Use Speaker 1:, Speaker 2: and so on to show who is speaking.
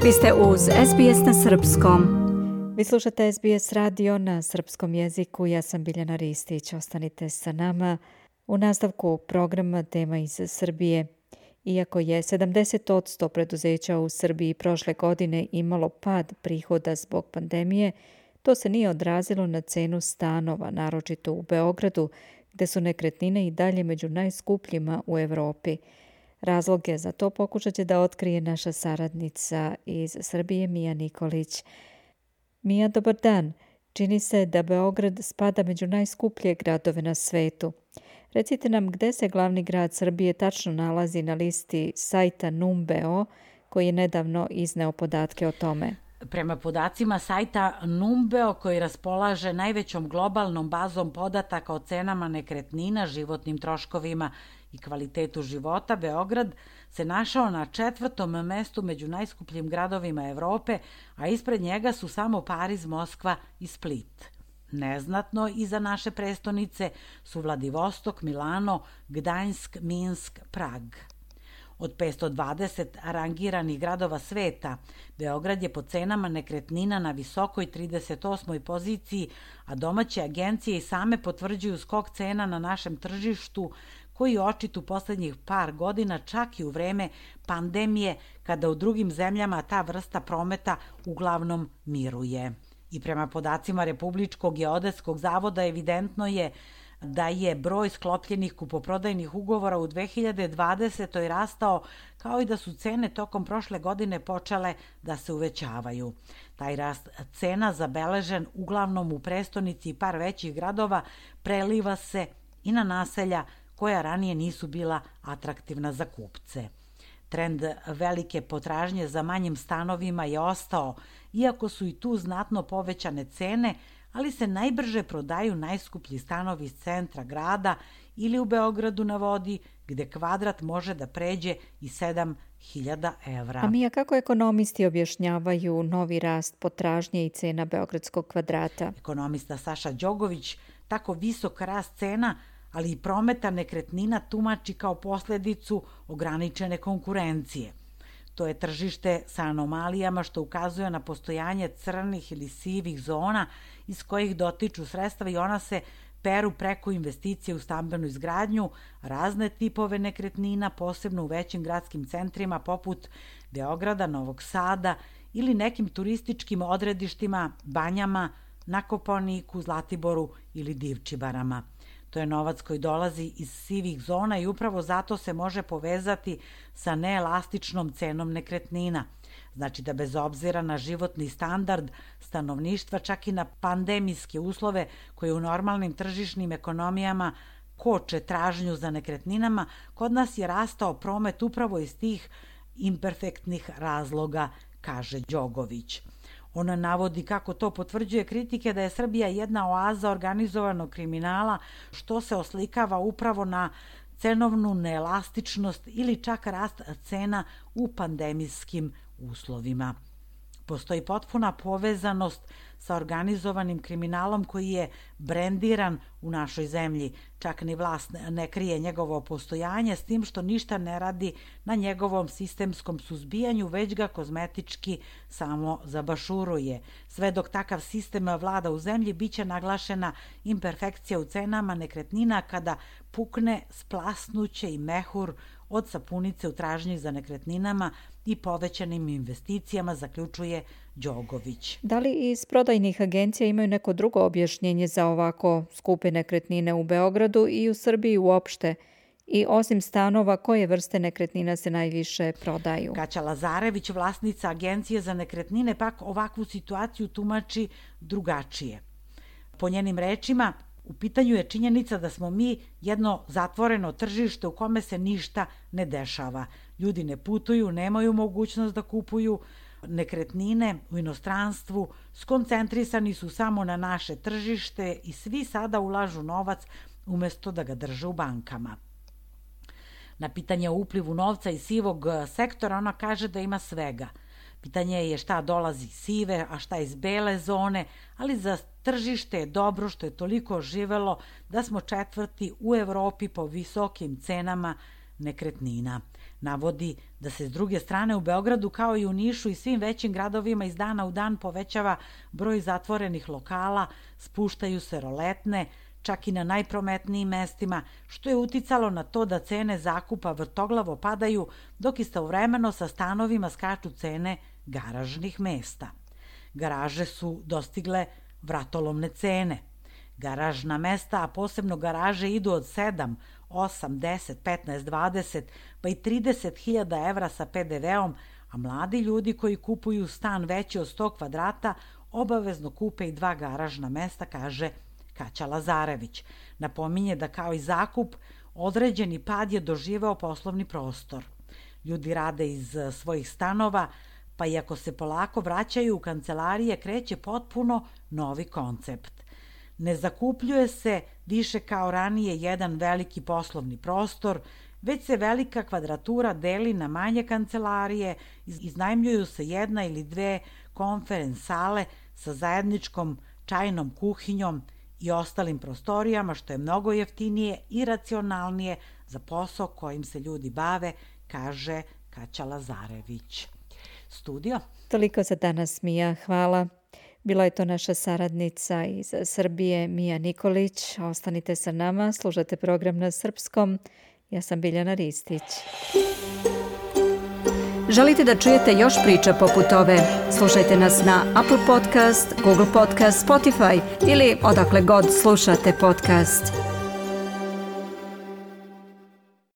Speaker 1: Vi ste uz SBS na srpskom. Vi slušate SBS radio na srpskom jeziku. Ja sam Biljana Ristić. Ostanite sa nama. U nastavku programa tema iz Srbije. Iako je 70% preduzeća u Srbiji prošle godine imalo pad prihoda zbog pandemije, to se nije odrazilo na cenu stanova, naročito u Beogradu, gde su nekretnine i dalje među najskupljima u Evropi. Razloge za to pokušat će da otkrije naša saradnica iz Srbije, Mija Nikolić. Mija, dobar dan. Čini se da Beograd spada među najskuplje gradove na svetu. Recite nam gde se glavni grad Srbije tačno nalazi na listi sajta Numbeo, koji je nedavno izneo podatke o tome.
Speaker 2: Prema podacima sajta Numbeo, koji raspolaže najvećom globalnom bazom podataka o cenama nekretnina, životnim troškovima i kvalitetu života, Beograd se našao na 4. mestu među najskupljim gradovima Evrope, a ispred njega su samo Pariz, Moskva i Split. Neznatno iza naše prestonice su Vladivostok, Milano, Gdanjsk, Minsk, Prag. Od 520 rangiranih gradova sveta, Beograd je po cenama nekretnina na visokoj 38. poziciji, a domaće agencije i same potvrđuju skok cena na našem tržištu, koji je očit u poslednjih par godina, čak i u vreme pandemije, kada u drugim zemljama ta vrsta prometa uglavnom miruje. I prema podacima Republičkog geodetskog zavoda evidentno je da je broj sklopljenih kupoprodajnih ugovora u 2020. rastao, kao i da su cene tokom prošle godine počele da se uvećavaju. Taj rast cena, zabeležen uglavnom u prestonici i par većih gradova, preliva se i na naselja koja ranije nisu bila atraktivna za kupce. Trend velike potražnje za manjim stanovima je ostao, iako su i tu znatno povećane cene, ali se najbrže prodaju najskuplji stanovi iz centra grada ili u Beogradu na vodi, gde kvadrat može da pređe i 7.000 evra.
Speaker 1: A Mija, kako ekonomisti objašnjavaju novi rast potražnje i cena beogradskog kvadrata?
Speaker 2: Ekonomista Saša Đogović tako visok rast cena, ali i prometa nekretnina tumači kao posledicu ograničene konkurencije. To je tržište sa anomalijama što ukazuje na postojanje crnih ili sivih zona iz kojih dotiču sredstva i ona se peru preko investicije u stambenu izgradnju, razne tipove nekretnina, posebno u većim gradskim centrima poput Beograda, Novog Sada ili nekim turističkim odredištima, Banjama, na Kopaoniku, Zlatiboru ili Divčibarama. To je novac koji dolazi iz sivih zona i upravo zato se može povezati sa neelastičnom cenom nekretnina. Znači da bez obzira na životni standard stanovništva, čak i na pandemijske uslove koje u normalnim tržišnim ekonomijama koče tražnju za nekretninama, kod nas je rastao promet upravo iz tih imperfektnih razloga, kaže Đogović. Ona navodi kako to potvrđuje kritike da je Srbija jedna oaza organizovanog kriminala, što se oslikava upravo na cenovnu neelastičnost ili čak rast cena u pandemijskim uslovima. Postoji potpuna povezanost sa organizovanim kriminalom koji je brendiran u našoj zemlji. Čak ni vlast ne krije njegovo postojanje, s tim što ništa ne radi na njegovom sistemskom suzbijanju, već ga kozmetički samo zabašuruje. Sve dok takav sistem vlada u zemlji, biće naglašena imperfekcija u cenama nekretnina kada pukne splasnuće i mehur od sapunice u tražnji za nekretninama i povećanim investicijama, zaključuje Đogović.
Speaker 1: Da li iz prodajnih agencija imaju neko drugo objašnjenje za ovako skupe nekretnine u Beogradu i u Srbiji uopšte? I osim stanova, koje vrste nekretnina se najviše prodaju?
Speaker 2: Kaća Lazarević, vlasnica agencije za nekretnine, pak ovakvu situaciju tumači drugačije. Po njenim rečima, u pitanju je činjenica da smo mi jedno zatvoreno tržište u kome se ništa ne dešava. Ljudi ne putuju, nemaju mogućnost da kupuju nekretnine u inostranstvu, skoncentrisani su samo na naše tržište i svi sada ulažu novac umesto da ga drže u bankama. Na pitanje o uplivu novca iz sivog sektora ona kaže da ima svega. Pitanje je šta dolazi iz sive, a šta iz bele zone, ali za tržište je dobro što je toliko oživelo da smo 4. u Evropi po visokim cenama nekretnina. Navodi da se s druge strane u Beogradu kao i u Nišu i svim većim gradovima iz dana u dan povećava broj zatvorenih lokala, spuštaju se roletne, čak i na najprometnijim mestima, što je uticalo na to da cene zakupa vrtoglavo padaju, dok istovremeno sa stanovima skaču cene garažnih mesta. Garaže su dostigle vratolomne cene. Garažna mesta, a posebno garaže, idu od 7, 8, 10, 15, 20, pa i 30.000 evra sa PDV-om, a mladi ljudi koji kupuju stan veći od 100 kvadrata obavezno kupe i 2 garažna mesta, kaže Kaća Lazarević. Napominje da kao i zakup, određeni pad je doživeo poslovni prostor. Ljudi rade iz svojih stanova, pa i ako se polako vraćaju u kancelarije, kreće potpuno novi koncept. Ne zakupljuje se više kao ranije jedan veliki poslovni prostor, već se velika kvadratura deli na manje kancelarije, iznajmljuju se 1 ili 2 konferens sale sa zajedničkom čajnom kuhinjom i ostalim prostorijama, što je mnogo jeftinije i racionalnije za posao kojim se ljudi bave, kaže Kaća Lazarević. Studio.
Speaker 1: Toliko za danas, Mija. Hvala. Bila je to naša saradnica iz Srbije, Mija Nikolić. Ostanite sa nama, slušate program na srpskom. Ja sam Biljana Ristić.
Speaker 3: Želite da čujete još priča poput ove? Slušajte nas na Apple Podcast, Google Podcast, Spotify ili odakle god slušate podcast.